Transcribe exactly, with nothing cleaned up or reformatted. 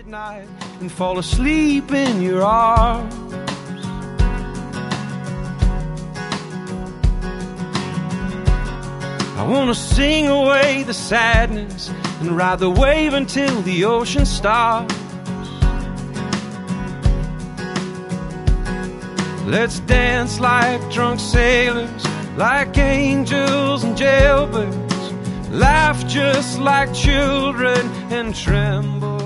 midnight and fall asleep in your arms. I wanna sing away the sadness and ride the wave until the ocean stops. Let's dance like drunk sailors, like angels and jailbirds, laugh just like children and tremble